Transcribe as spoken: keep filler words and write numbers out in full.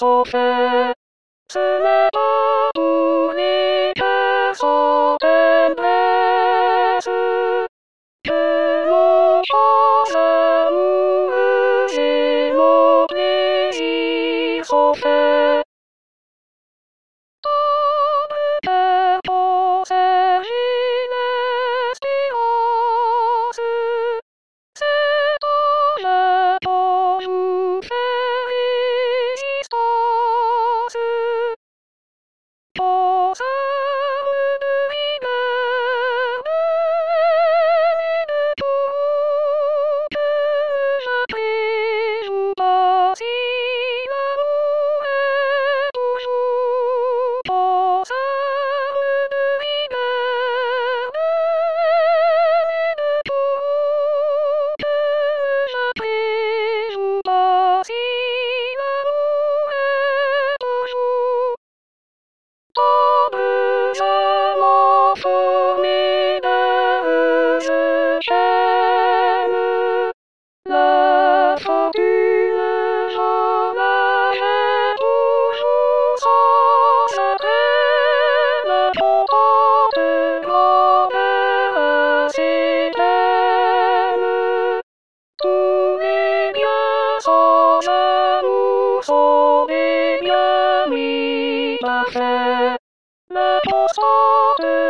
sont faits. Ce n'est pas pour les cœurs sans tendresse que nos choses amoureuses et nos plaisirs sont faits. Ton cœur possède l'espérance, c'est ton jeu toujours fait résistance. Ton âme de rigueur ne mène de tout que je préjoue pas si l'amour est toujours. Ton âme de rigueur ne mène de tout que je préjoue pas si l'amour est toujours. Dans deux amants formés d'heureuses chaînes, la fortune j'en achète toujours sans attraine, contente grandeur à ses peines. Tous les biens sans amour sont des biens mis parfaits. La constante